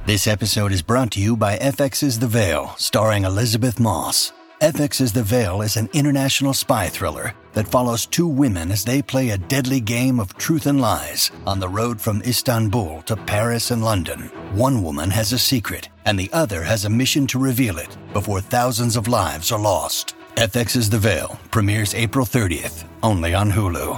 This episode is brought to you by FX's The Veil, starring Elizabeth Moss. FX's The Veil is an international spy thriller that follows two women as they play a deadly game of truth and lies on the road from Istanbul to Paris and London. One woman has a secret, and the other has a mission to reveal it before thousands of lives are lost. FX's The Veil premieres April 30th, only on Hulu.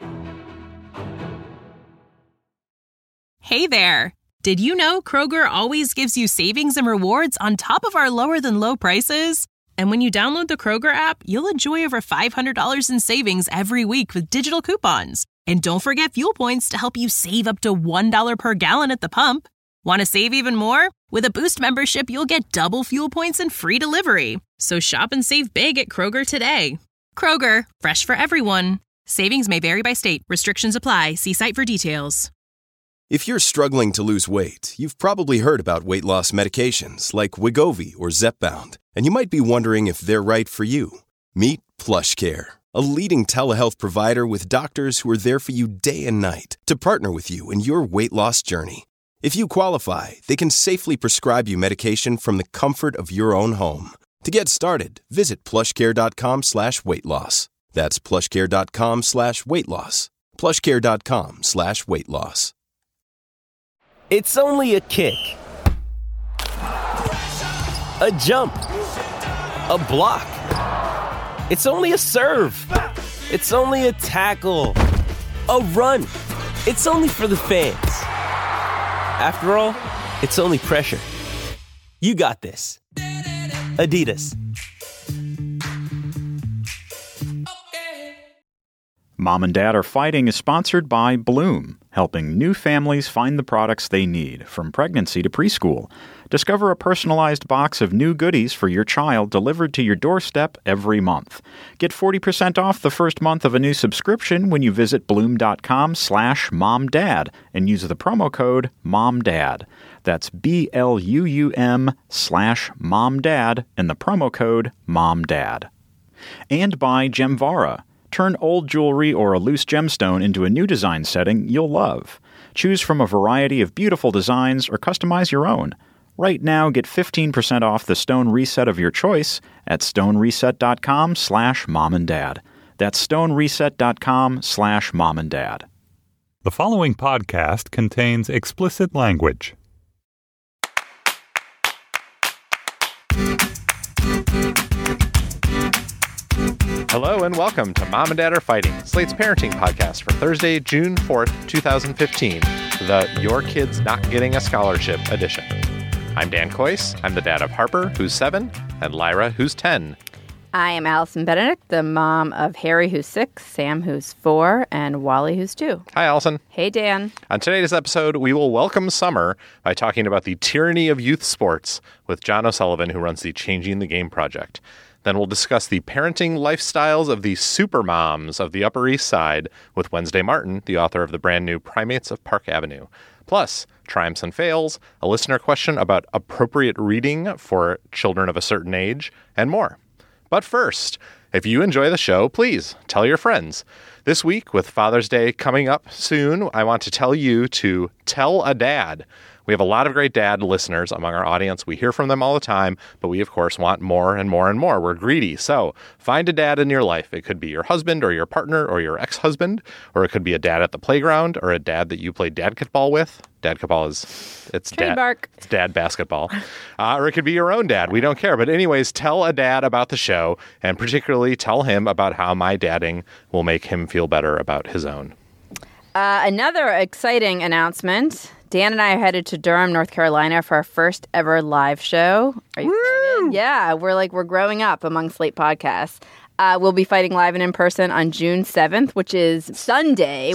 Hey there! Did you know Kroger always gives you savings and rewards on top of our lower-than-low prices? And when you download the Kroger app, you'll enjoy over $500 in savings every week with digital coupons. And don't forget fuel points to help you save up to $1 per gallon at the pump. Want to save even more? With a Boost membership, you'll get double fuel points and free delivery. So shop and save big at Kroger today. Kroger, fresh for everyone. Savings may vary by state. Restrictions apply. See site for details. If you're struggling to lose weight, you've probably heard about weight loss medications like Wegovy or Zepbound, and you might be wondering if they're right for you. Meet PlushCare, a leading telehealth provider with doctors who are there for you day and night to partner with you in your weight loss journey. If you qualify, they can safely prescribe you medication from the comfort of your own home. To get started, visit plushcare.com/weightloss. That's plushcare.com/weightloss. plushcare.com/weightloss. It's only a kick, a jump, a block. It's only a serve. It's only a tackle, a run. It's only for the fans. After all, it's only pressure. You got this. Adidas. Mom and Dad Are Fighting is sponsored by Bloom, helping new families find the products they need, from pregnancy to preschool. Discover a personalized box of new goodies for your child delivered to your doorstep every month. Get 40% off the first month of a new subscription when you visit bloom.com/momdad and use the promo code MOMDAD. That's BLUM/momdad and the promo code MOMDAD. And by Gemvara. Turn old jewelry or a loose gemstone into a new design setting you'll love. Choose from a variety of beautiful designs or customize your own. Right now, get 15% off the stone reset of your choice at stonereset.com/momanddad. That's stonereset.com/momanddad. The following podcast contains explicit language. Hello and welcome to Mom and Dad Are Fighting, Slate's parenting podcast for Thursday, June 4th, 2015, the Your Kid's Not Getting a Scholarship edition. I'm Dan Coyce. I'm the dad of Harper, who's 7, and Lyra, who's 10. I am Allison Benedict, the mom of Harry, who's 6, Sam, who's 4, and Wally, who's 2. Hi, Allison. Hey, Dan. On today's episode, we will welcome summer by talking about the tyranny of youth sports with John O'Sullivan, who runs the Changing the Game project. Then we'll discuss the parenting lifestyles of the supermoms of the Upper East Side with Wednesday Martin, the author of the brand new Primates of Park Avenue. Plus, triumphs and fails, a listener question about appropriate reading for children of a certain age, and more. But first, if you enjoy the show, please tell your friends. This week, with Father's Day coming up soon, I want to tell you to tell a dad. We have a lot of great dad listeners among our audience. We hear from them all the time, but we, of course, want more and more and more. We're greedy. So find a dad in your life. It could be your husband or your partner or your ex-husband, or it could be a dad at the playground or a dad that you play dadketball with. Dadketball it's dad basketball. Or it could be your own dad. We don't care. But anyways, tell a dad about the show, and particularly tell him about how my dadding will make him feel better about his own. Another exciting announcement. Dan and I are headed to Durham, North Carolina for our first ever live show. Are you excited? Yeah, we're growing up among Slate podcasts. We'll be fighting live and in person on June 7th, which is Sunday.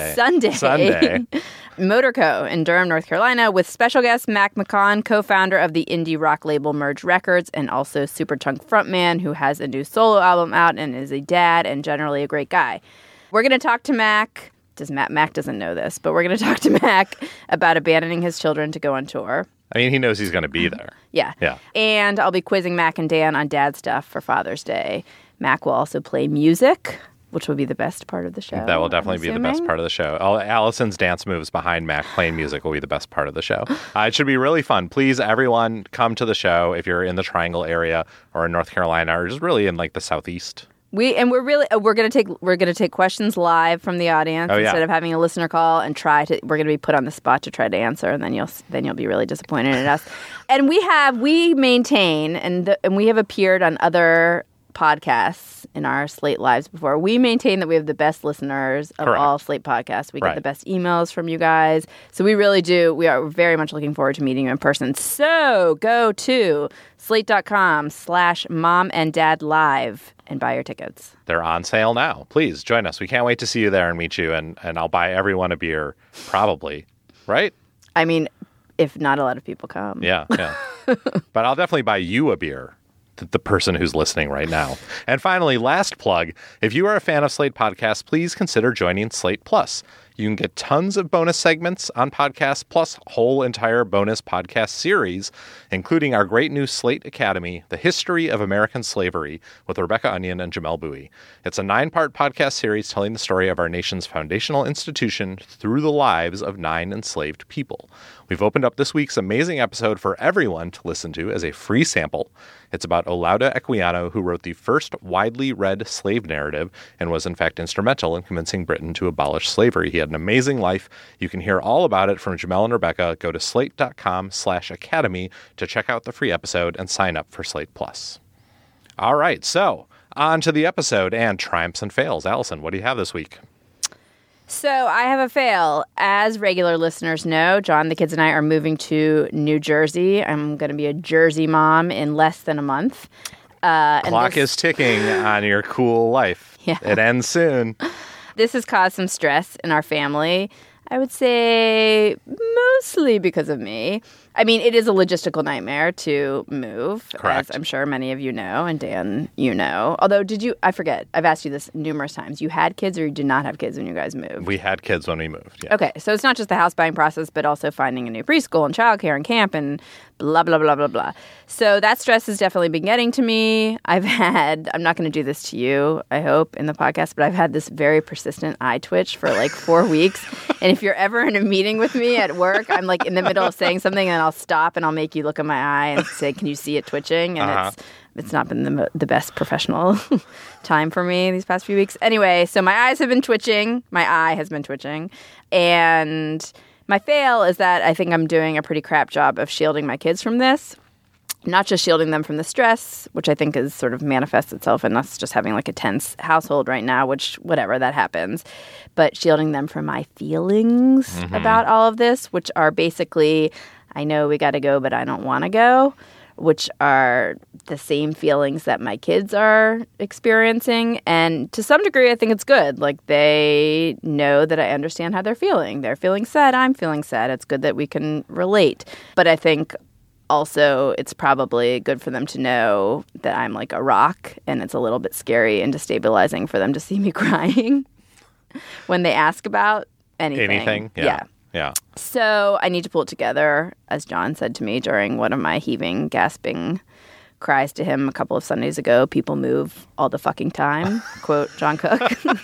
Motorco in Durham, North Carolina, with special guest Mac McCaughan, co-founder of the indie rock label Merge Records, and also Superchunk frontman who has a new solo album out and is a dad and generally a great guy. We're going to talk to Mac. Mac doesn't know this, but we're going to talk to Mac about abandoning his children to go on tour. I mean, he knows he's going to be there. Yeah. And I'll be quizzing Mac and Dan on dad stuff for Father's Day. Mac will also play music. which will be the best part of the show. That will definitely be the best part of the show. Allison's dance moves behind Mac playing music will be the best part of the show. It should be really fun. Please, everyone, come to the show if you're in the Triangle area or in North Carolina or just really in like the Southeast. We're gonna take questions live from the audience instead of having a listener call and we're gonna be put on the spot to try to answer, and then you'll be really disappointed in us. And we maintain and we have appeared on other podcasts in our Slate Lives before. We maintain that we have the best listeners of all Slate podcasts. We get the best emails from you guys. So we really do. We are very much looking forward to meeting you in person. So go to slate.com/momanddadlive and buy your tickets. They're on sale now. Please join us. We can't wait to see you there and meet you. And I'll buy everyone a beer, probably. Right? I mean, if not a lot of people come. Yeah. But I'll definitely buy you a beer. The person who's listening right now. And finally, last plug, if you are a fan of Slate Podcasts, please consider joining Slate Plus. You can get tons of bonus segments on podcasts, plus whole entire bonus podcast series, including our great new Slate Academy, The History of American Slavery, with Rebecca Onion and Jamel Bowie. It's a 9-part podcast series telling the story of our nation's foundational institution through the lives of 9 enslaved people. We've opened up this week's amazing episode for everyone to listen to as a free sample. It's about Olaudah Equiano, who wrote the first widely read slave narrative and was in fact instrumental in convincing Britain to abolish slavery. He had an amazing life. You can hear all about it from Jamel and Rebecca. Go to slate.com/academy to check out the free episode and sign up for Slate Plus. All right, so on to the episode and triumphs and fails. Allison, what do you have this week? So I have a fail. As regular listeners know, John, the kids, and I are moving to New Jersey. I'm going to be a Jersey mom in less than a month. Clock is ticking on your cool life. Yeah. It ends soon. This has caused some stress in our family. I would say mostly because of me. I mean, it is a logistical nightmare to move, Correct. as I'm sure many of you know, and Dan, you know. Although, I forget, I've asked you this numerous times. You had kids or you did not have kids when you guys moved? We had kids when we moved, yeah. Okay, so it's not just the house buying process, but also finding a new preschool and childcare and camp and blah, blah, blah, blah, blah. So that stress has definitely been getting to me. I'm not going to do this to you, I hope, in the podcast, but I've had this very persistent eye twitch for like 4 weeks. And if you're ever in a meeting with me at work, I'm like in the middle of saying something and I'll stop and I'll make you look at my eye and say, can you see it twitching? And it's not been the best professional time for me these past few weeks. Anyway, so my eyes have been twitching. My eye has been twitching. And my fail is that I think I'm doing a pretty crap job of shielding my kids from this. Not just shielding them from the stress, which I think is sort of manifests itself in us just having like a tense household right now, which whatever, that happens. But shielding them from my feelings about all of this, which are basically, I know we got to go, but I don't want to go, which are the same feelings that my kids are experiencing. And to some degree, I think it's good. Like, they know that I understand how they're feeling. They're feeling sad. I'm feeling sad. It's good that we can relate. But I think also it's probably good for them to know that I'm like a rock, and it's a little bit scary and destabilizing for them to see me crying when they ask about anything. Yeah. So I need to pull it together, as John said to me during one of my heaving, gasping cries to him a couple of Sundays ago. People move all the fucking time, quote John Cook.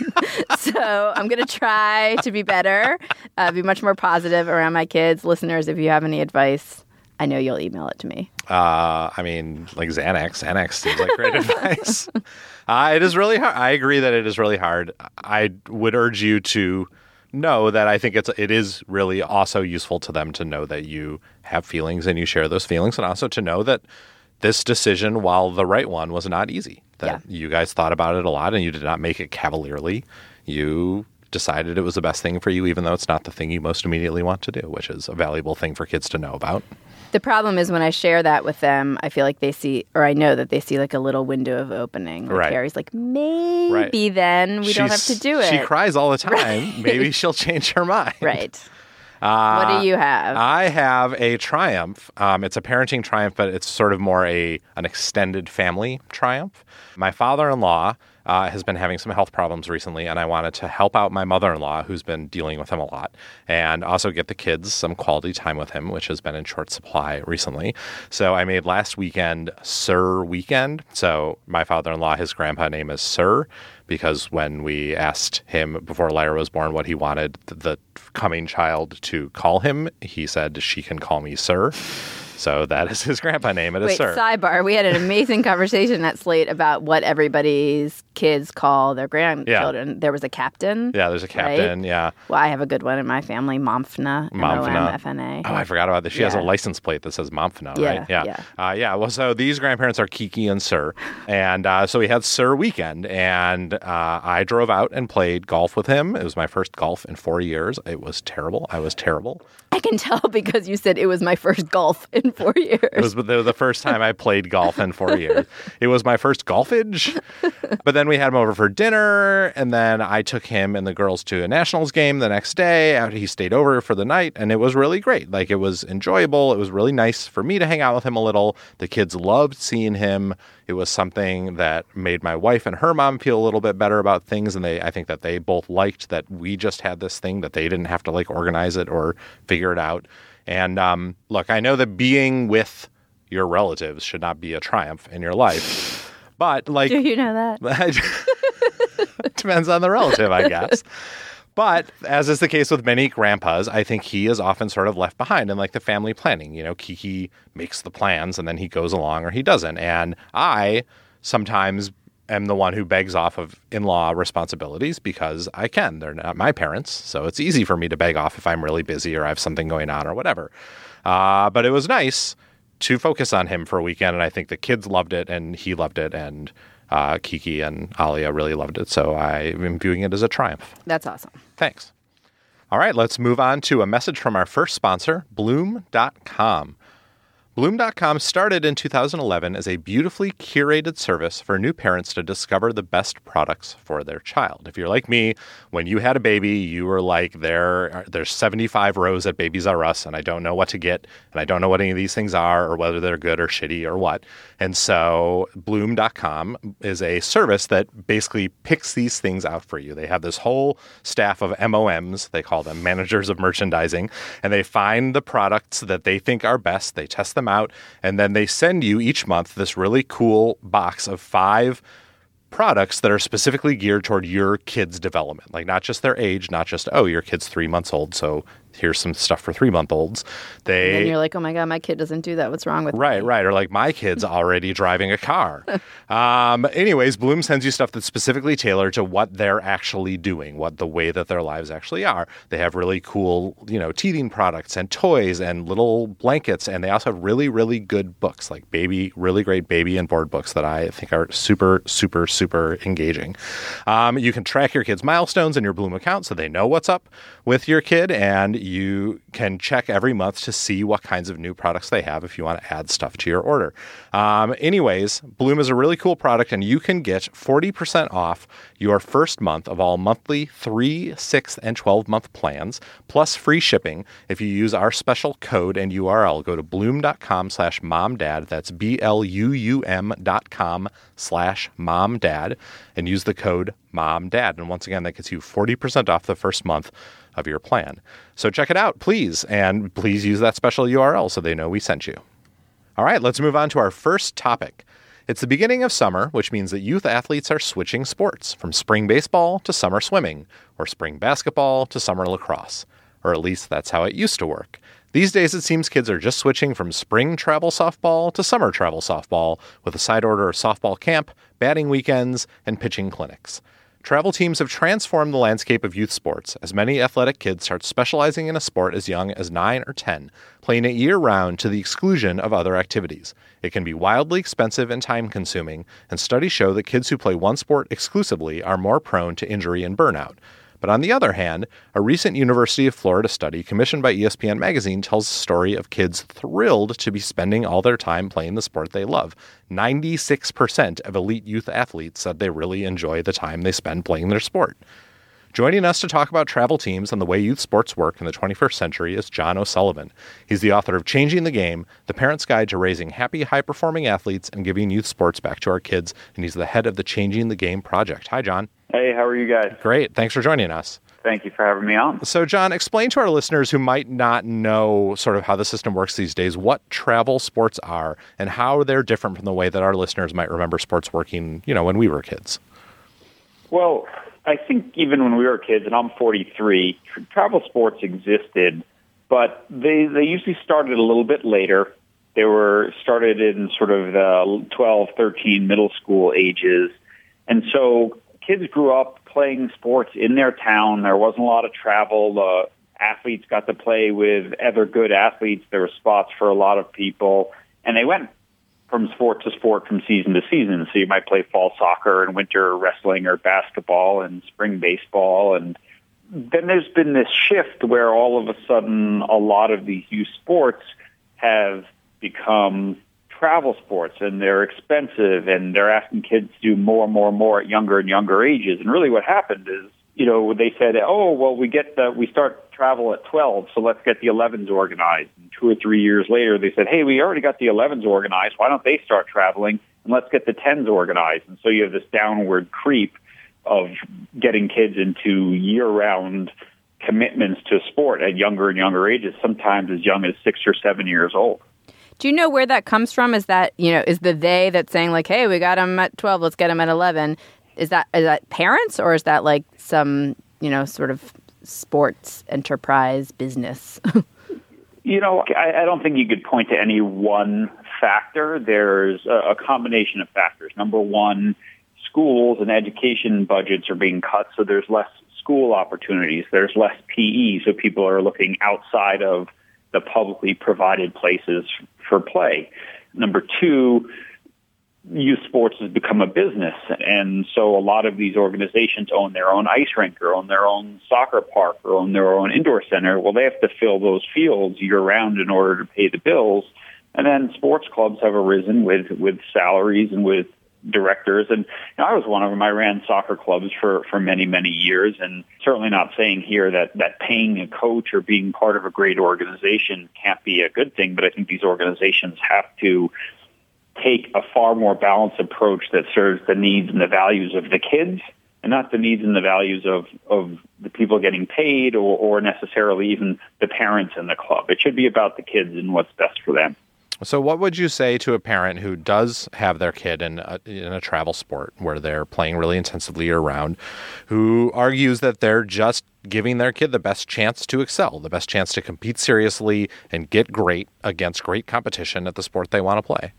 So I'm going to try to be better, be much more positive around my kids. Listeners, if you have any advice, I know you'll email it to me. I mean, like Xanax. Xanax seems like great advice. It is really hard. I agree that it is really hard. I would urge you to know that I think it is really also useful to them to know that you have feelings and you share those feelings, and also to know that this decision, while the right one, was not easy. That you guys thought about it a lot and you did not make it cavalierly. You decided it was the best thing for you, even though it's not the thing you most immediately want to do, which is a valuable thing for kids to know about. The problem is when I share that with them, I feel like they see, or I know that they see like a little window of opening. Like Carrie's like, maybe then we don't have to do it. She cries all the time. Maybe she'll change her mind. Right. What do you have? I have a triumph. It's a parenting triumph, but it's sort of more an extended family triumph. My father-in-law has been having some health problems recently, and I wanted to help out my mother-in-law, who's been dealing with him a lot, and also get the kids some quality time with him, which has been in short supply recently. So I made last weekend Sir Weekend. So my father-in-law, his grandpa name is Sir, because when we asked him before Lyra was born what he wanted the coming child to call him, he said, she can call me Sir. So that is his grandpa name. It is Sir. Sidebar. We had an amazing conversation at Slate about what everybody's kids call their grandchildren. Yeah. There was a captain. Yeah, there's a captain. Right? Yeah. Well, I have a good one in my family, Momfna. Momfna. Oh, I forgot about this. She has a license plate that says Momfna, right? Yeah. Well, so these grandparents are Kiki and Sir. And so we had Sir Weekend. And I drove out and played golf with him. It was my first golf in 4 years. It was terrible. I was terrible. I can tell because you said it was my first golf in 4 years. It was the first time I played golf in 4 years. It was my first golfage. But then we had him over for dinner, and then I took him and the girls to a Nationals game the next day. He stayed over for the night, and it was really great. Like, it was enjoyable. It was really nice for me to hang out with him a little. The kids loved seeing him. It was something that made my wife and her mom feel a little bit better about things, and I think that they both liked that we just had this thing, that they didn't have to organize it or figure it out. And look, I know that being with your relatives should not be a triumph in your life, but do you know that? It depends on the relative, I guess. But as is the case with many grandpas, I think he is often sort of left behind in the family planning. Kiki makes the plans and then he goes along or he doesn't. And I sometimes am the one who begs off of in-law responsibilities because I can. They're not my parents, so it's easy for me to beg off if I'm really busy or I have something going on or whatever. But it was nice to focus on him for a weekend, and I think the kids loved it and he loved it, and Kiki and Alia really loved it, so I'm viewing it as a triumph. That's awesome. Thanks. All right, let's move on to a message from our first sponsor, Bloom.com. Bloom.com started in 2011 as a beautifully curated service for new parents to discover the best products for their child. If you're like me, when you had a baby, you were like, there's 75 rows at Babies R Us, and I don't know what to get, and I don't know what any of these things are, or whether they're good or shitty or what. And so Bloom.com is a service that basically picks these things out for you. They have this whole staff of MOMs, they call them managers of merchandising, and they find the products that they think are best, they test them out, and then they send you each month this really cool box of 5 products that are specifically geared toward your kid's development. Like, not just their age, not just, your kid's 3 months old, so here's some stuff for 3-month-olds. And then you're like, oh my God, my kid doesn't do that. What's wrong with me? Right. Or like, my kid's already driving a car. Anyways, Bloom sends you stuff that's specifically tailored to what they're actually doing, what the way that their lives actually are. They have really cool, teething products and toys and little blankets. And they also have really, really good books, like really great baby and board books that I think are super, super, super engaging. You can track your kid's milestones in your Bloom account so they know what's up with your kid, and you can check every month to see what kinds of new products they have if you want to add stuff to your order. Anyways, Bloom is a really cool product, and you can get 40% off your first month of all monthly 3, 6, and 12-month plans, plus free shipping if you use our special code and URL. Go to bloom.com/momdad. That's BLUUM.com/momdad, and use the code MOMDAD. And once again, that gets you 40% off the first month of your plan. So check it out, please. And please use that special URL so they know we sent you. All right, let's move on to our first topic. It's the beginning of summer, which means that youth athletes are switching sports from spring baseball to summer swimming, or spring basketball to summer lacrosse. Or at least that's how it used to work. These days, it seems kids are just switching from spring travel softball to summer travel softball, with a side order of softball camp, batting weekends, and pitching clinics. Travel teams have transformed the landscape of youth sports as many athletic kids start specializing in a sport as young as 9 or 10, playing it year-round to the exclusion of other activities. It can be wildly expensive and time-consuming, and studies show that kids who play one sport exclusively are more prone to injury and burnout. But on the other hand, a recent University of Florida study commissioned by ESPN Magazine tells the story of kids thrilled to be spending all their time playing the sport they love. 96% of elite youth athletes said they really enjoy the time they spend playing their sport. Joining us to talk about travel teams and the way youth sports work in the 21st century is John O'Sullivan. He's the author of Changing the Game, The Parent's Guide to Raising Happy, High-Performing Athletes and Giving Youth Sports Back to Our Kids, and he's the head of the Changing the Game project. Hi, John. Hey, how are you guys? Great. Thanks for joining us. Thank you for having me on. So, John, explain to our listeners who might not know sort of how the system works these days what travel sports are and how they're different from the way that our listeners might remember sports working, when we were kids. Well, I think even when we were kids, and I'm 43, travel sports existed, but they usually started a little bit later. They were started in sort of the 12, 13 middle school ages. And so kids grew up playing sports in their town. There wasn't a lot of travel. The athletes got to play with other good athletes. There were spots for a lot of people. And they went from sport to sport from season to season. So you might play fall soccer and winter wrestling or basketball and spring baseball. And then there's been this shift where all of a sudden a lot of these youth sports have become travel sports, and they're expensive, and they're asking kids to do more and more and more at younger and younger ages. And really what happened is, they said, we start travel at 12, so let's get the 11s organized. And 2 or 3 years later, they said, hey, we already got the 11s organized. Why don't they start traveling, and let's get the 10s organized? And so you have this downward creep of getting kids into year-round commitments to sport at younger and younger ages, sometimes as young as 6 or 7 years old. Do you know where that comes from? Is that, is the they that's saying like, hey, we got them at 12, let's get them at 11. Is that parents, or is that like some, sort of sports enterprise business? I don't think you could point to any one factor. There's a combination of factors. Number one, schools and education budgets are being cut, so there's less school opportunities. There's less PE, so people are looking outside of the publicly provided places for play. Number two, youth sports has become a business, and so a lot of these organizations own their own ice rink or own their own soccer park or own their own indoor center. Well, they have to fill those fields year-round in order to pay the bills. And then sports clubs have arisen with salaries and with directors. And I was one of them. I ran soccer clubs for many, many years, and certainly not saying here that paying a coach or being part of a great organization can't be a good thing, but I think these organizations have to take a far more balanced approach that serves the needs and the values of the kids and not the needs and the values of the people getting paid or necessarily even the parents in the club. It should be about the kids and what's best for them. So what would you say to a parent who does have their kid in a travel sport where they're playing really intensively year-round, who argues that they're just giving their kid the best chance to excel, the best chance to compete seriously and get great against great competition at the sport they want to play?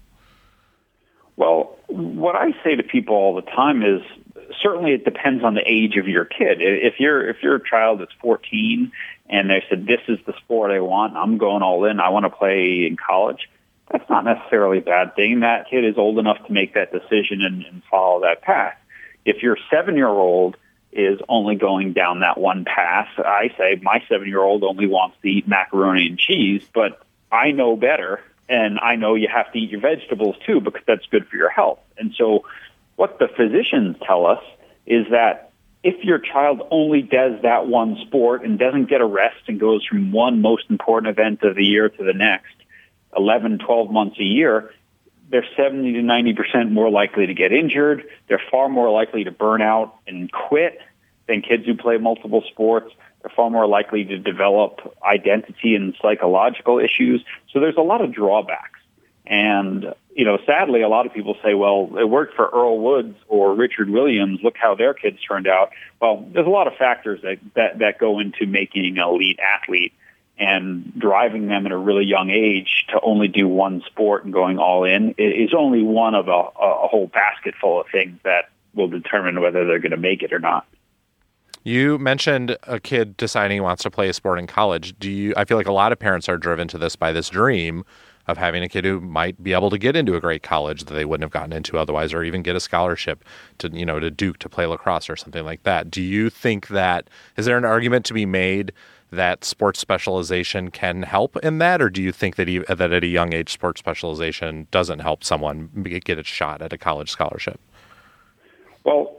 Well, what I say to people all the time is certainly it depends on the age of your kid. If you're a child that's 14 and they said, this is the sport I want, I'm going all in, I want to play in college, that's not necessarily a bad thing. That kid is old enough to make that decision and follow that path. If your 7-year-old is only going down that one path, I say my 7-year-old only wants to eat macaroni and cheese, but I know better, and I know you have to eat your vegetables too because that's good for your health. And so what the physicians tell us is that if your child only does that one sport and doesn't get a rest and goes from one most important event of the year to the next, 11, 12 months a year, they're 70 to 90% more likely to get injured. They're far more likely to burn out and quit than kids who play multiple sports. They're far more likely to develop identity and psychological issues. So there's a lot of drawbacks. And, sadly, a lot of people say, well, it worked for Earl Woods or Richard Williams. Look how their kids turned out. Well, there's a lot of factors that go into making an elite athlete. And driving them at a really young age to only do one sport and going all in is only one of a whole basket full of things that will determine whether they're going to make it or not. You mentioned a kid deciding he wants to play a sport in college. I feel like a lot of parents are driven to this by this dream of having a kid who might be able to get into a great college that they wouldn't have gotten into otherwise, or even get a scholarship to Duke to play lacrosse or something like that. Do you think is there an argument to be made that sports specialization can help in that, or do you think that at a young age sports specialization doesn't help someone get a shot at a college scholarship? Well,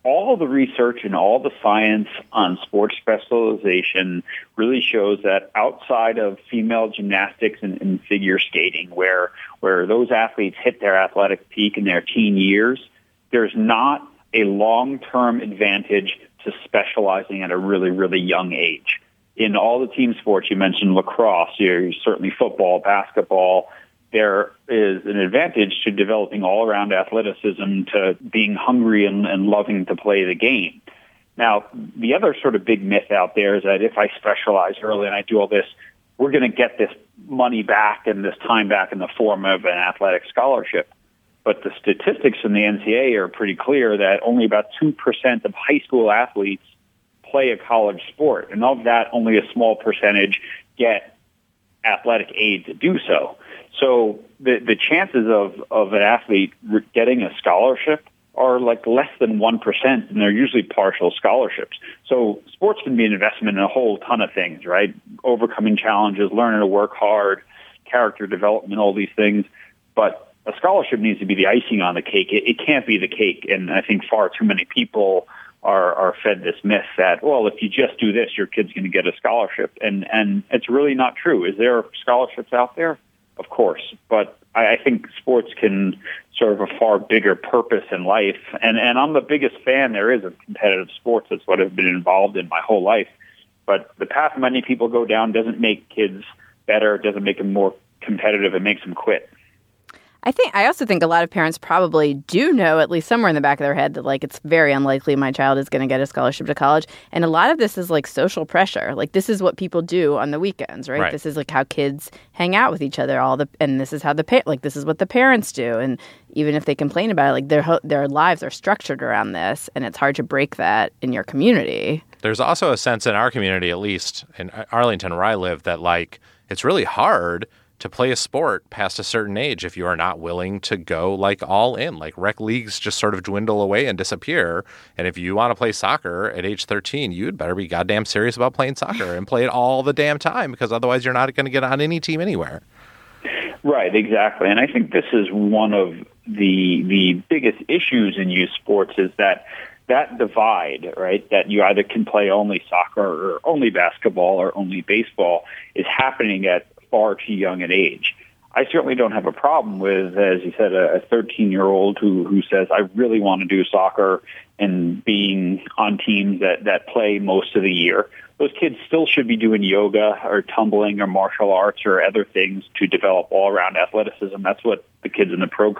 all the research and all the science on sports specialization really shows that outside of female gymnastics and figure skating, where those athletes hit their athletic peak in their teen years, there's not a long-term advantage to specializing at a really, really young age. In all the team sports, you mentioned lacrosse, certainly football, basketball, there is an advantage to developing all-around athleticism, to being hungry and loving to play the game. Now, the other sort of big myth out there is that if I specialize early and I do all this, we're going to get this money back and this time back in the form of an athletic scholarship. But the statistics from the NCAA are pretty clear that only about 2% of high school athletes play a college sport. And of that, only a small percentage get athletic aid to do so. So the chances of an athlete getting a scholarship are like less than 1%, and they're usually partial scholarships. So sports can be an investment in a whole ton of things, right? Overcoming challenges, learning to work hard, character development, all these things. But a scholarship needs to be the icing on the cake. It can't be the cake. And I think far too many people are fed this myth that, well, if you just do this, your kid's going to get a scholarship. And it's really not true. Is there scholarships out there? Of course. But I think sports can serve a far bigger purpose in life. And I'm the biggest fan there is of competitive sports. That's what I've been involved in my whole life. But the path many people go down doesn't make kids better. It doesn't make them more competitive. It makes them quit. I also think a lot of parents probably do know, at least somewhere in the back of their head, that like it's very unlikely my child is going to get a scholarship to college. And a lot of this is like social pressure. Like this is what people do on the weekends, right? This is like how kids hang out with each other. And this is how this is what the parents do. And even if they complain about it, like their lives are structured around this, and it's hard to break that in your community. There's also a sense in our community, at least in Arlington where I live, that like it's really hard to play a sport past a certain age if you are not willing to go like all in. Like rec leagues just sort of dwindle away and disappear. And if you want to play soccer at age 13, you'd better be goddamn serious about playing soccer and play it all the damn time, because otherwise you're not going to get on any team anywhere. Right, exactly. And I think this is one of the biggest issues in youth sports is that divide, right, that you either can play only soccer or only basketball or only baseball is happening at far too young an age. I certainly don't have a problem with, as you said, a 13-year-old who says, I really want to do soccer and being on teams that play most of the year. Those kids still should be doing yoga or tumbling or martial arts or other things to develop all-around athleticism. That's what the kids in the pro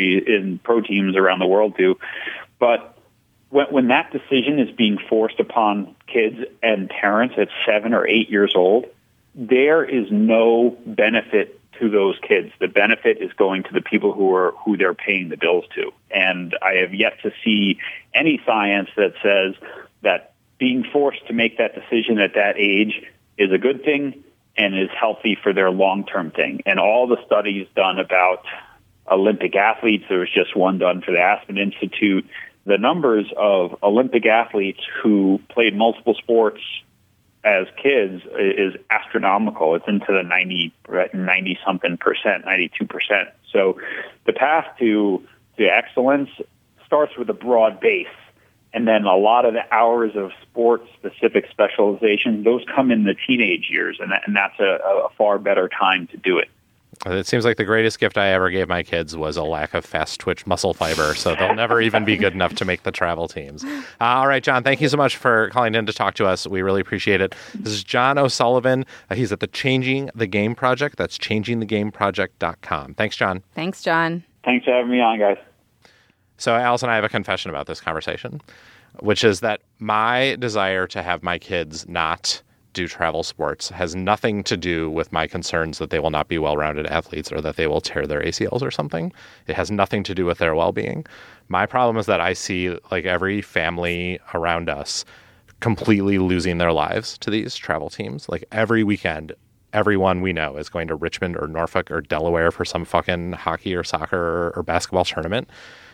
teams around the world do. But when that decision is being forced upon kids and parents at 7 or 8 years old, there is no benefit to those kids. The benefit is going to the people who they're paying the bills to. And I have yet to see any science that says that being forced to make that decision at that age is a good thing and is healthy for their long-term thing. And all the studies done about Olympic athletes, there was just one done for the Aspen Institute, the numbers of Olympic athletes who played multiple sports as kids is astronomical. It's into the 90-something percent, 92%. So the path to excellence starts with a broad base. And then a lot of the hours of sport-specific specialization, those come in the teenage years, and that's a far better time to do it. It seems like the greatest gift I ever gave my kids was a lack of fast-twitch muscle fiber, so they'll never even be good enough to make the travel teams. All right, John, thank you so much for calling in to talk to us. We really appreciate it. This is John O'Sullivan. He's at the Changing the Game Project. That's changingthegameproject.com. Thanks, John. Thanks, John. Thanks for having me on, guys. So, Alice and I have a confession about this conversation, which is that my desire to have my kids not do travel sports has nothing to do with my concerns that they will not be well-rounded athletes or that they will tear their ACLs or something. It has nothing to do with their well-being. My problem is that I see like every family around us completely losing their lives to these travel teams. Like every weekend, everyone we know is going to Richmond or Norfolk or Delaware for some fucking hockey or soccer or basketball tournament.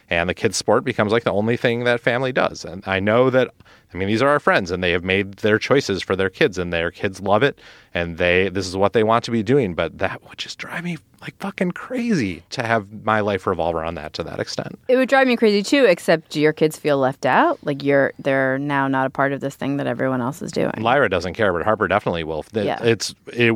And the kids' sport becomes like the only thing that family does. And I know that, I mean, these are our friends and they have made their choices for their kids and their kids love it. And this is what they want to be doing. But that would just drive me like fucking crazy to have my life revolve around that to that extent. It would drive me crazy too, except your kids feel left out. Like they're now not a part of this thing that everyone else is doing. Lyra doesn't care, but Harper definitely will. It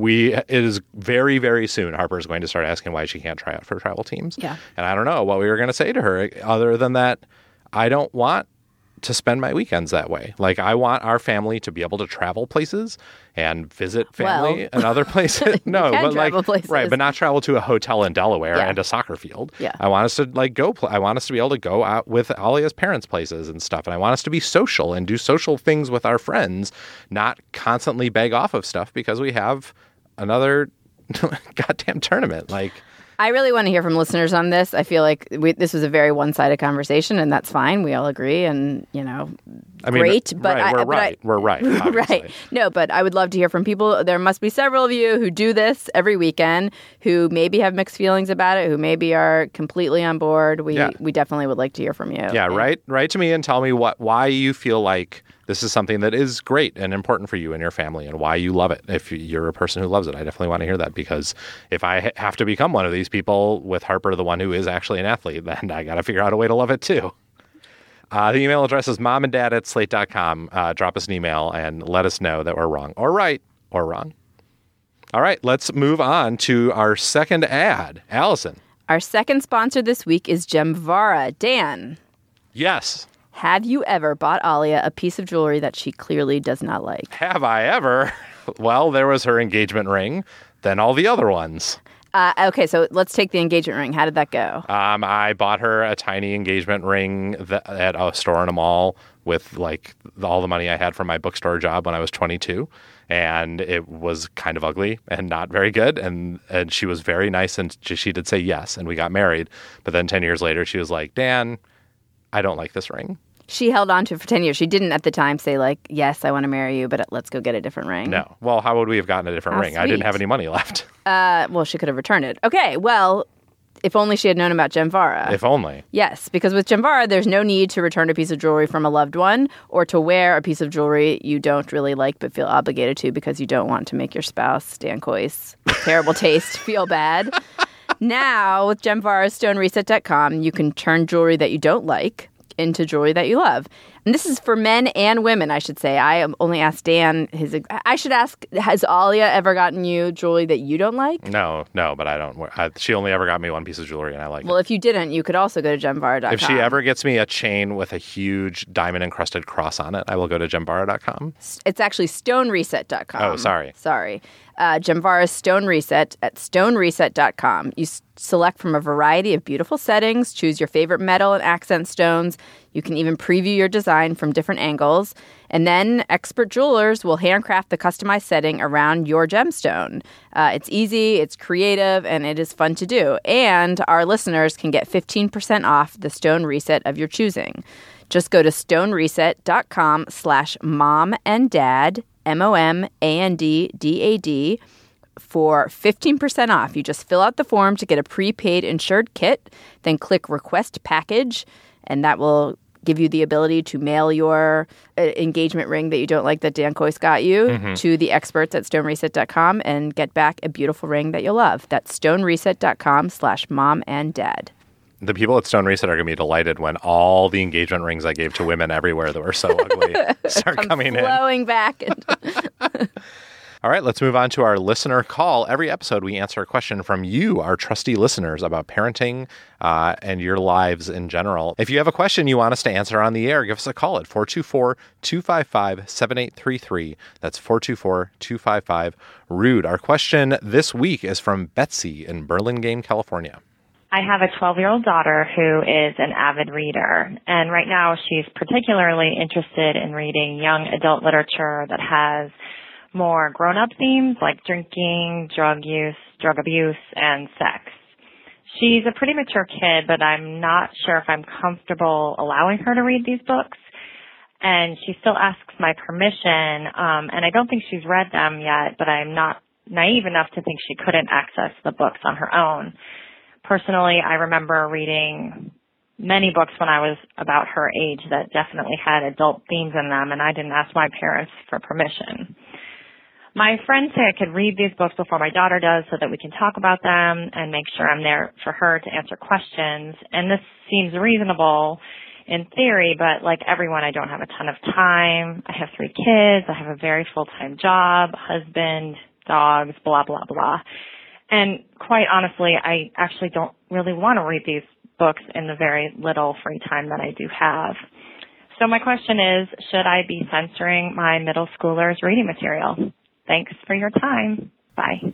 is very, very soon. Harper is going to start asking why she can't try out for travel teams. Yeah. And I don't know what we were going to say to her other than that. I don't want to spend my weekends that way. Like, I want our family to be able to travel places and visit family and other places. No, but like, places. Right, but not travel to a hotel in Delaware Yeah. and a soccer field. Yeah. I want us to like go. I want us to be able to go out with Alia's parents' places and stuff. And I want us to be social and do social things with our friends, not constantly beg off of stuff because we have another goddamn tournament. Like, I really want to hear from listeners on this. I feel like this was a very one-sided conversation, and that's fine. We all agree, and, great. But we're right. Obviously. Right. No, but I would love to hear from people. There must be several of you who do this every weekend, who maybe have mixed feelings about it, who maybe are completely on board. We definitely would like to hear from you. Yeah, write to me and tell me why you feel like this is something that is great and important for you and your family and why you love it. If you're a person who loves it, I definitely want to hear that, because if I have to become one of these people with Harper, the one who is actually an athlete, then I got to figure out a way to love it too. The email address is momanddad@slate.com. Drop us an email and let us know that we're wrong or right or wrong. All right, let's move on to our second ad. Allison. Our second sponsor this week is Gemvara. Dan. Yes. Have you ever bought Alia a piece of jewelry that she clearly does not like? Have I ever? Well, there was her engagement ring, then all the other ones. Okay, so let's take the engagement ring. How did that go? I bought her a tiny engagement ring at a store in a mall with like all the money I had from my bookstore job when I was 22. And it was kind of ugly and not very good. And she was very nice and she did say yes. And we got married. But then 10 years later, she was like, Dan, I don't like this ring. She held on to it for 10 years. She didn't at the time say like, yes, I want to marry you, but let's go get a different ring. No. Well, how would we have gotten a different ring? Sweet. I didn't have any money left. Well, she could have returned it. Okay, well, if only she had known about Gemvara. If only. Yes, because with Gemvara, there's no need to return a piece of jewelry from a loved one or to wear a piece of jewelry you don't really like but feel obligated to because you don't want to make your spouse, Dan Coyce, terrible taste, feel bad. Now, with Gemvara's StoneReset.com, you can turn jewelry that you don't like into jewelry that you love. And this is for men and women, I should say. I only asked Dan I should ask, has Alia ever gotten you jewelry that you don't like? No, but I don't. She only ever got me one piece of jewelry and I like it. Well, if you didn't, you could also go to Gemvara.com. If she ever gets me a chain with a huge diamond-encrusted cross on it, I will go to Gemvara.com. It's actually StoneReset.com. Oh, sorry. Gemvara's Stone Reset at StoneReset.com. You select from a variety of beautiful settings, choose your favorite metal and accent stones. You can even preview your design from different angles. And then expert jewelers will handcraft the customized setting around your gemstone. It's easy, it's creative, and it is fun to do. And our listeners can get 15% off the Stone Reset of your choosing. Just go to StoneReset.com/momanddad, MOMANDDAD, for 15% off. You just fill out the form to get a prepaid insured kit, then click Request Package, and that will give you the ability to mail your engagement ring that you don't like that Dan Coyce got you to the experts at StoneReset.com and get back a beautiful ring that you'll love. That's StoneReset.com/momanddad. The people at Stone Reset are going to be delighted when all the engagement rings I gave to women everywhere that were so ugly start coming in. Flowing back. All right, let's move on to our listener call. Every episode, we answer a question from you, our trusty listeners, about parenting and your lives in general. If you have a question you want us to answer on the air, give us a call at 424-255-7833. That's 424-255-RUDE. Our question this week is from Betsy in Burlingame, California. I have a 12-year-old daughter who is an avid reader, and right now she's particularly interested in reading young adult literature that has more grown-up themes like drinking, drug use, drug abuse, and sex. She's a pretty mature kid, but I'm not sure if I'm comfortable allowing her to read these books, and she still asks my permission, and I don't think she's read them yet, but I'm not naive enough to think she couldn't access the books on her own. Personally, I remember reading many books when I was about her age that definitely had adult themes in them, and I didn't ask my parents for permission. My friends say I could read these books before my daughter does so that we can talk about them and make sure I'm there for her to answer questions. And this seems reasonable in theory, but like everyone, I don't have a ton of time. I have 3 kids. I have a very full-time job, husband, dogs, blah, blah, blah. And quite honestly, I actually don't really want to read these books in the very little free time that I do have. So my question is, should I be censoring my middle schoolers' reading material? Thanks for your time. Bye.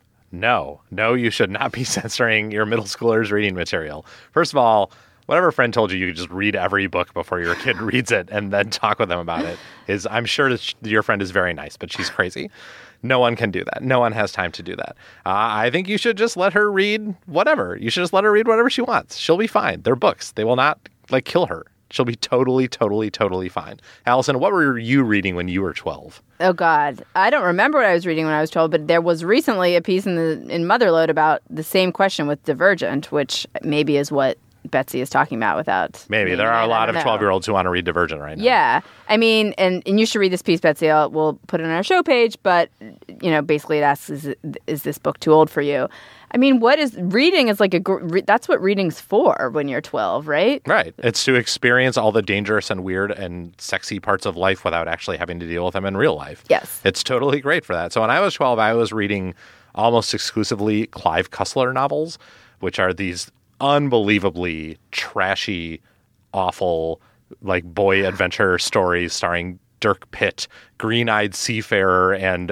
No, you should not be censoring your middle schoolers' reading material. First of all, whatever friend told you could just read every book before your kid reads it and then talk with them about it is, I'm sure that your friend is very nice, but she's crazy. No one can do that. No one has time to do that. I think you should just let her read whatever. You should just let her read whatever she wants. She'll be fine. They're books. They will not kill her. She'll be totally, totally, totally fine. Allison, what were you reading when you were 12? Oh, God. I don't remember what I was reading when I was 12, but there was recently a piece in Motherlode about the same question with Divergent, which maybe is what Betsy is talking about without... Maybe. There are a lot of 12-year-olds who want to read Divergent right now. Yeah. I mean, and you should read this piece, Betsy. We'll put it on our show page, but, basically it asks, is this book too old for you? I mean, reading is that's what reading's for when you're 12, right? Right. It's to experience all the dangerous and weird and sexy parts of life without actually having to deal with them in real life. Yes. It's totally great for that. So when I was 12, I was reading almost exclusively Clive Cussler novels, which are these unbelievably trashy, awful, boy adventure stories starring Dirk Pitt, green-eyed seafarer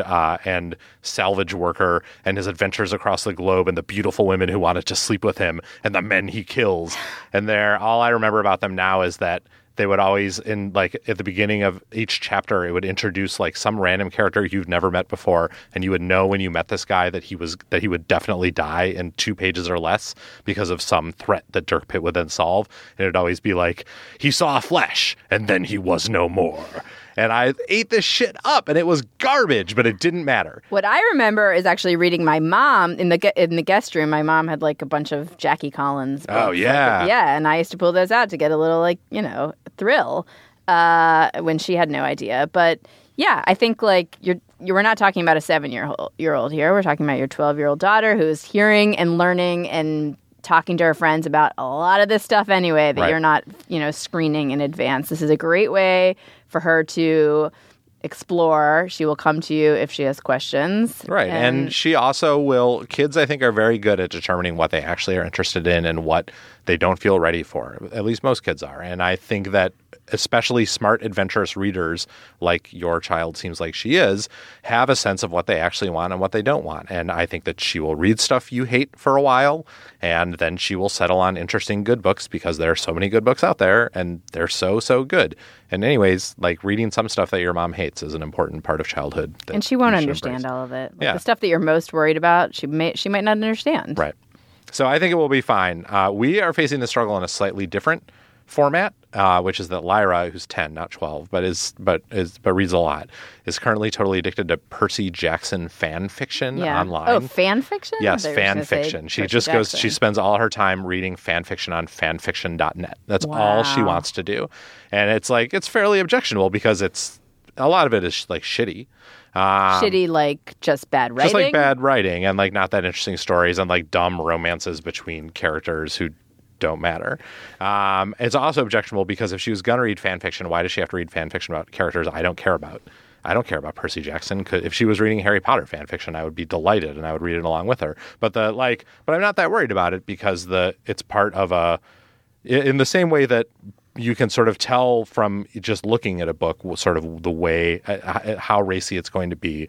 and salvage worker, and his adventures across the globe, and the beautiful women who wanted to sleep with him, and the men he kills. And all I remember about them now is that they would always, at the beginning of each chapter, it would introduce some random character you've never met before, and you would know when you met this guy that he would definitely die in 2 pages or less because of some threat that Dirk Pitt would then solve. And it'd always be he saw flesh, and then he was no more. And I ate this shit up, and it was garbage, but it didn't matter. What I remember is actually reading my mom in the guest room. My mom had a bunch of Jackie Collins books. Oh, yeah. Yeah, and I used to pull those out to get a little, thrill when she had no idea. But, yeah, I think, we're not talking about a 7-year-old here. We're talking about your 12-year-old daughter who is hearing and learning and talking to her friends about a lot of this stuff anyway that You're not, screening in advance. This is a great way for her to explore. She will come to you if she has questions. Right. And she also will... Kids, I think, are very good at determining what they actually are interested in and what they don't feel ready for. At least most kids are. And I think that especially smart, adventurous readers, like your child seems like she is, have a sense of what they actually want and what they don't want. And I think that she will read stuff you hate for a while, and then she will settle on interesting, good books because there are so many good books out there, and they're so, so good. And anyways, reading some stuff that your mom hates is an important part of childhood. And she won't understand all of it. The stuff that you're most worried about, she might not understand. Right. So I think it will be fine. We are facing the struggle in a slightly different format, which is that Lyra, who's 10, not 12, but reads a lot, is currently totally addicted to Percy Jackson fan fiction online. Oh, fan fiction? Yes, fan fiction. She just she spends all her time reading fan fiction on fanfiction.net. That's all she wants to do. And it's fairly objectionable because a lot of it is shitty. Shitty, just bad writing? Just bad writing and not that interesting stories and dumb romances between characters who don't matter. It's also objectionable because if she was going to read fan fiction, why does she have to read fan fiction about characters I don't care about? I don't care about Percy Jackson. If she was reading Harry Potter fan fiction, I would be delighted and I would read it along with her. But I'm not that worried about it because it's part of in the same way that you can sort of tell from just looking at a book sort of the way, how racy it's going to be.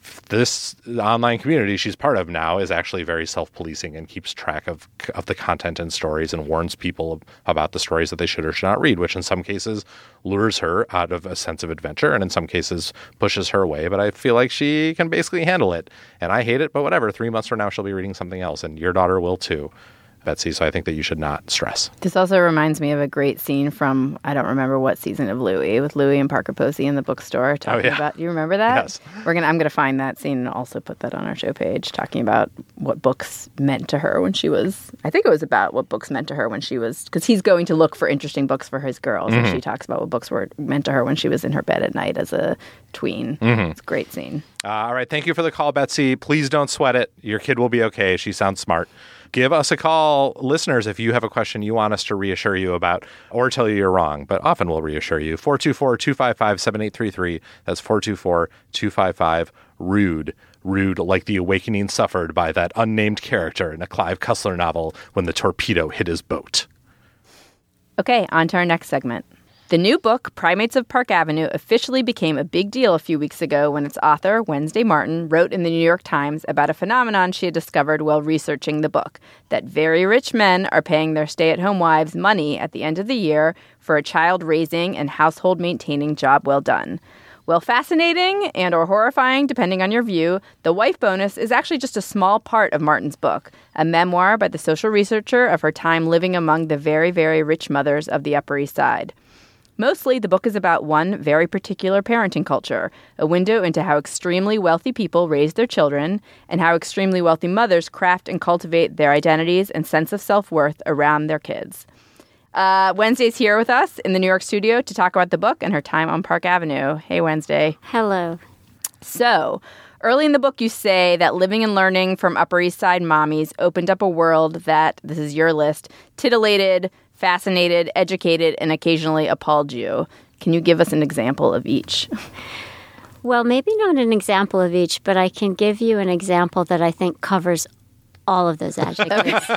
This online community she's part of now is actually very self-policing and keeps track of the content and stories and warns people about the stories that they should or should not read, which in some cases lures her out of a sense of adventure and in some cases pushes her away. But I feel like she can basically handle it. And I hate it, but whatever. 3 months from now, she'll be reading something else, and your daughter will too. Betsy, so I think that you should not stress. This also reminds me of a great scene from, I don't remember what season of Louie, with Louie and Parker Posey in the bookstore talking about, you remember that? Yes. I'm going to find that scene and also put that on our show page, talking about what books meant to her when she was, I think it was about what books meant to her when she was, because he's going to look for interesting books for his girls, and she talks about what books were meant to her when she was in her bed at night as a tween. It's a great scene. All right. Thank you for the call, Betsy. Please don't sweat it. Your kid will be okay. She sounds smart. Give us a call, listeners, if you have a question you want us to reassure you about or tell you you're wrong, but often we'll reassure you. 424-255-7833. That's 424-255-RUDE. Rude, like the awakening suffered by that unnamed character in a Clive Cussler novel when the torpedo hit his boat. Okay, on to our next segment. The new book, Primates of Park Avenue, officially became a big deal a few weeks ago when its author, Wednesday Martin, wrote in the New York Times about a phenomenon she had discovered while researching the book, that very rich men are paying their stay-at-home wives money at the end of the year for a child-raising and household-maintaining job well done. Well, fascinating and or horrifying, depending on your view, the wife bonus is actually just a small part of Martin's book, a memoir by the social researcher of her time living among the very, very rich mothers of the Upper East Side. Mostly, the book is about one very particular parenting culture, a window into how extremely wealthy people raise their children and how extremely wealthy mothers craft and cultivate their identities and sense of self-worth around their kids. Wednesday's here with us in the New York studio to talk about the book and her time on Park Avenue. Hey, Wednesday. Hello. So, early in the book, you say that living and learning from Upper East Side mommies opened up a world that, this is your list, titillated, fascinated, educated, and occasionally appalled you. Can you give us an example of each? Well, maybe not an example of each, but I can give you an example that I think covers all of those adjectives.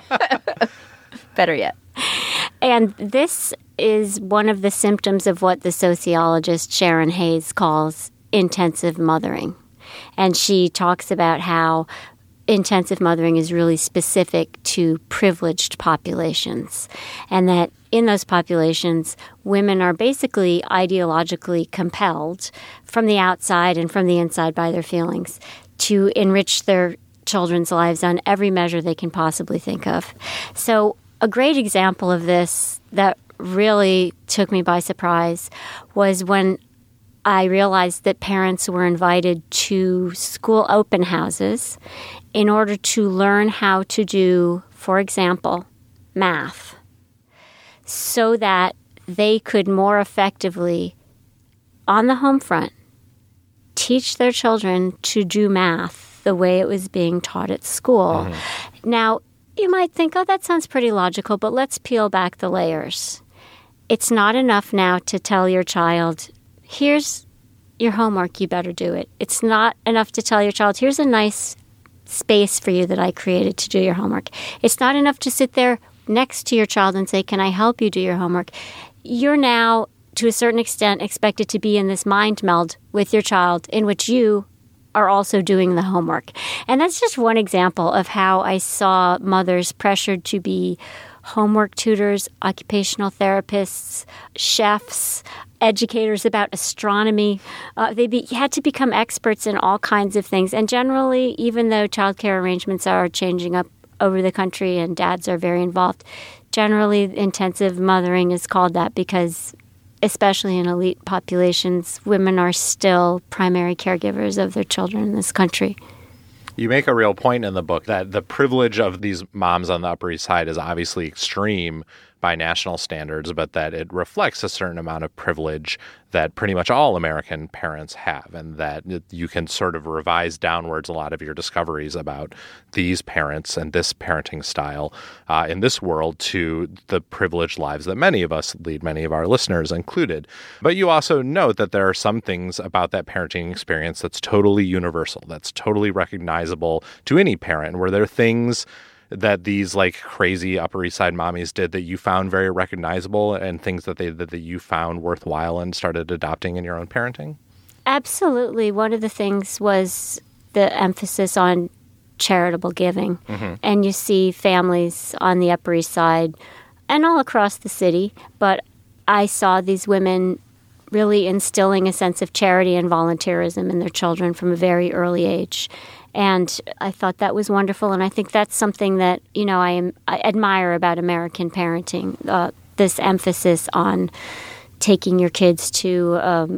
Better yet. And this is one of the symptoms of what the sociologist Sharon Hayes calls intensive mothering. And she talks about how intensive mothering is really specific to privileged populations, and that in those populations, women are basically ideologically compelled from the outside and from the inside by their feelings to enrich their children's lives on every measure they can possibly think of. So a great example of this that really took me by surprise was when I realized that parents were invited to school open houses in order to learn how to do, for example, math, so that they could more effectively, on the home front, teach their children to do math the way it was being taught at school. Now, you might think, oh, that sounds pretty logical, but let's peel back the layers. It's not enough now to tell your child, here's your homework, you better do it. It's not enough to tell your child, here's a nice space for you that I created to do your homework. It's not enough to sit there next to your child and say, can I help you do your homework? You're now, to a certain extent, expected to be in this mind meld with your child in which you are also doing the homework. And that's just one example of how I saw mothers pressured to be homework tutors, occupational therapists, chefs, educators about astronomy. They had to become experts in all kinds of things. And generally, even though childcare arrangements are changing up over the country and dads are very involved, generally intensive mothering is called that because, especially in elite populations, women are still primary caregivers of their children in this country. You make a real point in the book that the privilege of these moms on the Upper East Side is obviously extreme by national standards, but that it reflects a certain amount of privilege that pretty much all American parents have, and that you can sort of revise downwards a lot of your discoveries about these parents and this parenting style in this world to the privileged lives that many of us lead, many of our listeners included. But you also note that there are some things about that parenting experience that's totally universal, that's totally recognizable to any parent. Were there things that these like crazy Upper East Side mommies did that you found very recognizable, and things that they did that you found worthwhile and started adopting in your own parenting? Absolutely. One of the things was the emphasis on charitable giving. And you see families on the Upper East Side and all across the city, but I saw these women really instilling a sense of charity and volunteerism in their children from a very early age. And I thought that was wonderful. And I think that's something that, I admire about American parenting, this emphasis on taking your kids to,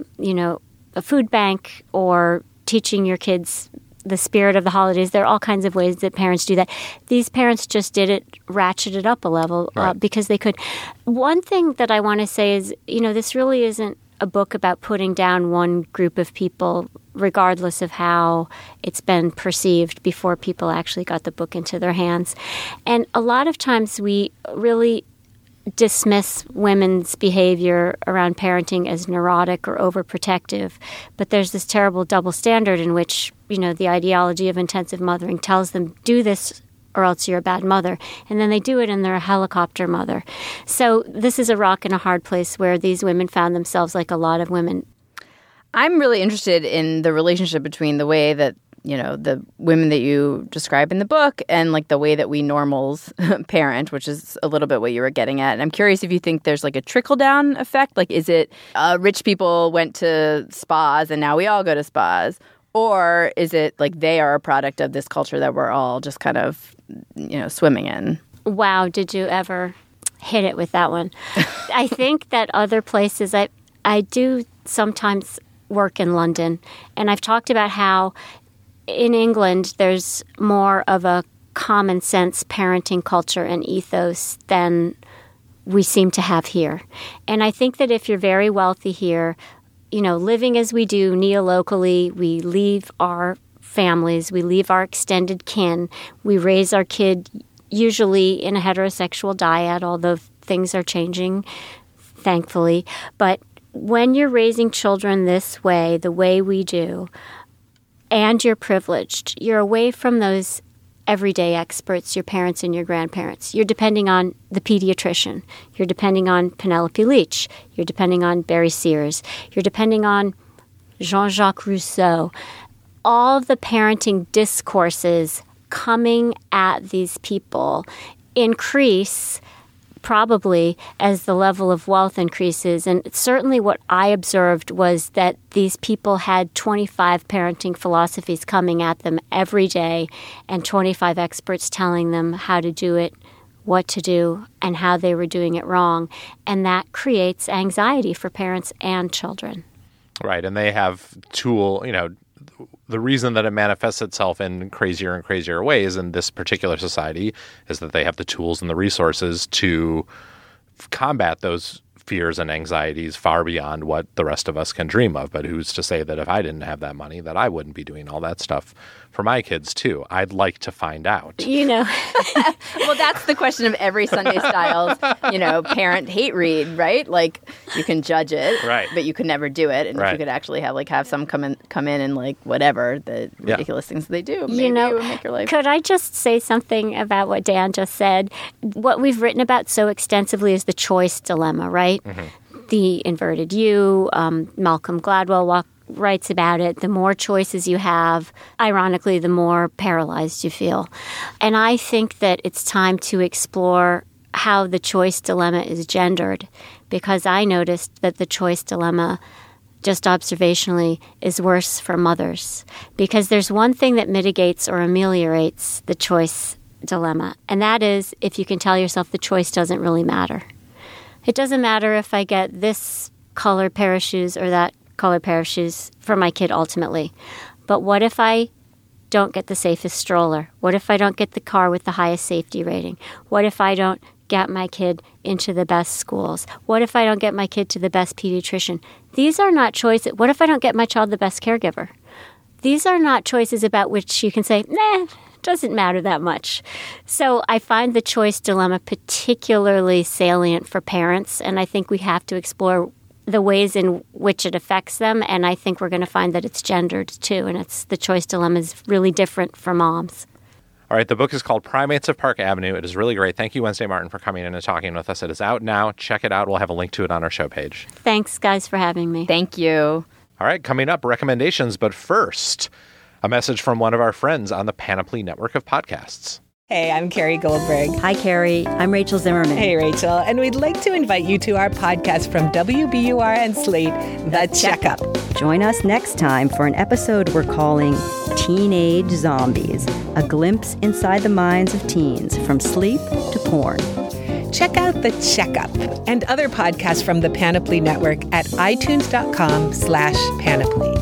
a food bank or teaching your kids the spirit of the holidays. There are all kinds of ways that parents do that. These parents just did it, ratcheted up a level because they could. One thing that I want to say is, this really isn't a book about putting down one group of people, regardless of how it's been perceived before people actually got the book into their hands. And a lot of times we really dismiss women's behavior around parenting as neurotic or overprotective. But there's this terrible double standard in which, the ideology of intensive mothering tells them, do this or else you're a bad mother. And then they do it and they're a helicopter mother. So this is a rock and a hard place where these women found themselves, like a lot of women. I'm really interested in the relationship between the way that, the women that you describe in the book and like the way that we normals parent, which is a little bit what you were getting at. And I'm curious if you think there's like a trickle-down effect. Like, is it rich people went to spas and now we all go to spas? Or is it like they are a product of this culture that we're all just kind of, swimming in? Wow, did you ever hit it with that one? I think that other places, I do sometimes work in London, and I've talked about how in England there's more of a common sense parenting culture and ethos than we seem to have here. And I think that if you're very wealthy here, living as we do neo-locally, we leave our families, we leave our extended kin, we raise our kid usually in a heterosexual dyad, although things are changing, thankfully. But when you're raising children this way, the way we do, and you're privileged, you're away from those everyday experts, your parents and your grandparents. You're depending on the pediatrician. You're depending on Penelope Leach. You're depending on Barry Sears. You're depending on Jean-Jacques Rousseau. All of the parenting discourses coming at these people increase probably as the level of wealth increases. And certainly what I observed was that these people had 25 parenting philosophies coming at them every day and 25 experts telling them how to do it, what to do, and how they were doing it wrong. And that creates anxiety for parents and children. Right. And they have the reason that it manifests itself in crazier and crazier ways in this particular society is that they have the tools and the resources to combat those fears and anxieties far beyond what the rest of us can dream of. But who's to say that if I didn't have that money, that I wouldn't be doing all that stuff for my kids too? I'd like to find out. Well, that's the question of every Sunday Styles, parent hate read, right? Like, you can judge it, right, but you could never do it. And right. If you could actually have some come in and like whatever the ridiculous things they do, maybe it would make your life. Could I just say something about what Dan just said? What we've written about so extensively is the choice dilemma, right? Mm-hmm. The inverted U, Malcolm Gladwell writes about it. The more choices you have, ironically, the more paralyzed you feel. And I think that it's time to explore how the choice dilemma is gendered, because I noticed that the choice dilemma, just observationally, is worse for mothers. Because there's one thing that mitigates or ameliorates the choice dilemma, and that is if you can tell yourself the choice doesn't really matter. It doesn't matter if I get this color pair of shoes or that color pair of shoes for my kid ultimately. But what if I don't get the safest stroller? What if I don't get the car with the highest safety rating? What if I don't get my kid into the best schools? What if I don't get my kid to the best pediatrician? These are not choices. What if I don't get my child the best caregiver? These are not choices about which you can say, doesn't matter that much. So I find the choice dilemma particularly salient for parents, and I think we have to explore the ways in which it affects them, and I think we're going to find that it's gendered too, and the choice dilemma is really different for moms. All right, the book is called Primates of Park Avenue. It is really great. Thank you, Wednesday Martin, for coming in and talking with us. It is out now. Check it out. We'll have a link to it on our show page. Thanks, guys, for having me. Thank you. All right, coming up, recommendations, but first, a message from one of our friends on the Panoply network of podcasts. Hey, I'm Carrie Goldberg. Hi, Carrie. I'm Rachel Zimmerman. Hey, Rachel. And we'd like to invite you to our podcast from WBUR and Slate, The Checkup. Join us next time for an episode we're calling Teenage Zombies, a glimpse inside the minds of teens from sleep to porn. Check out The Checkup and other podcasts from the Panoply Network at itunes.com/panoply.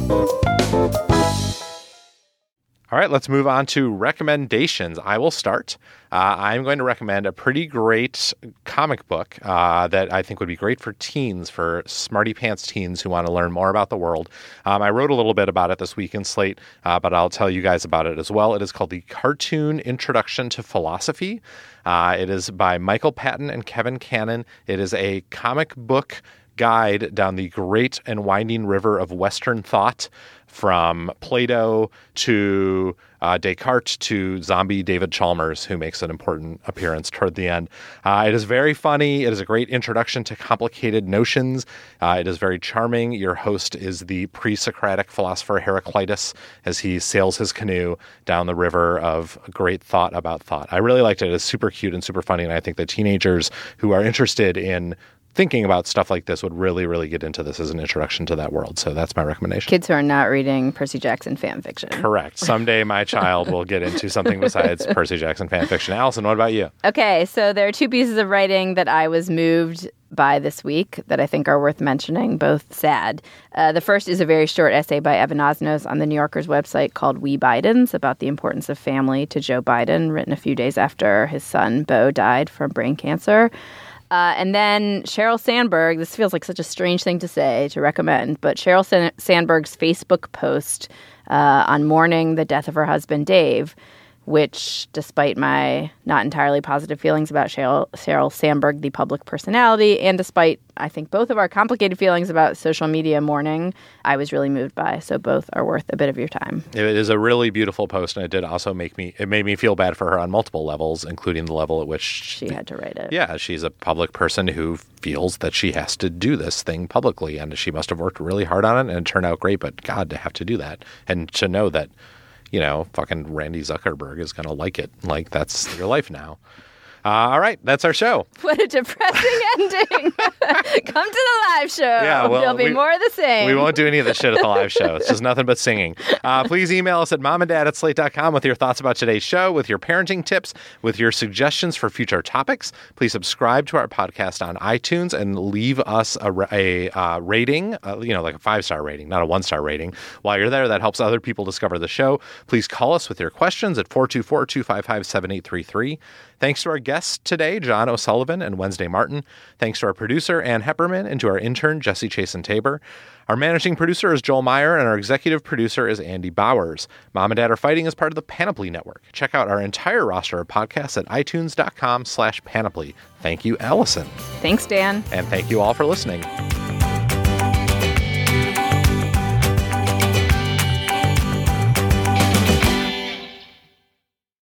All right, let's move on to recommendations. I will start. I'm going to recommend a pretty great comic book that I think would be great for teens, for smarty pants teens who want to learn more about the world. I wrote a little bit about it this week in Slate, but I'll tell you guys about it as well. It is called The Cartoon Introduction to Philosophy. It is by Michael Patton and Kevin Cannon. It is a comic book guide down the great and winding river of Western thought, from Plato to Descartes to zombie David Chalmers, who makes an important appearance toward the end. It is very funny. It is a great introduction to complicated notions. It is very charming. Your host is the pre-Socratic philosopher Heraclitus as he sails his canoe down the river of great thought about thought. I really liked it. It is super cute and super funny, and I think that teenagers who are interested in thinking about stuff like this would really, really get into this as an introduction to that world. So that's my recommendation. Kids who are not reading Percy Jackson fan fiction. Correct. Someday my child will get into something besides Percy Jackson fan fiction. Allison, what about you? Okay, so there are two pieces of writing that I was moved by this week that I think are worth mentioning, both sad. The first is a very short essay by Evan Osnos on the New Yorker's website called We Bidens, about the importance of family to Joe Biden, written a few days after his son, Beau, died from brain cancer. And then Sheryl Sandberg, this feels like such a strange thing to say, to recommend, but Sheryl Sandberg's Facebook post on mourning the death of her husband, Dave, which, despite my not entirely positive feelings about Sheryl Sandberg, the public personality, and despite, I think, both of our complicated feelings about social media mourning, I was really moved by. So both are worth a bit of your time. It is a really beautiful post, and it did also made me feel bad for her on multiple levels, including the level at which she had to write it. Yeah, she's a public person who feels that she has to do this thing publicly, and she must have worked really hard on it, and it turned out great. But God, to have to do that, and to know that, you know, fucking Randy Zuckerberg is going to like it. Like, that's your life now. All right, that's our show. What a depressing ending. Come to the live show. Yeah, well, there'll be more of the same. We won't do any of this shit at the live show. It's just nothing but singing. Please email us at momanddad@slate.com with your thoughts about today's show, with your parenting tips, with your suggestions for future topics. Please subscribe to our podcast on iTunes and leave us a rating, like a 5-star rating, not a 1-star rating. While you're there, that helps other people discover the show. Please call us with your questions at 424-255-7833. Thanks to our guests today, John O'Sullivan and Wednesday Martin. Thanks to our producer, Ann Hepperman, and to our intern, Jesse Chasen-Tabor. Our managing producer is Joel Meyer, and our executive producer is Andy Bowers. Mom and Dad Are Fighting is part of the Panoply Network. Check out our entire roster of podcasts at itunes.com/panoply. Thank you, Allison. Thanks, Dan. And thank you all for listening.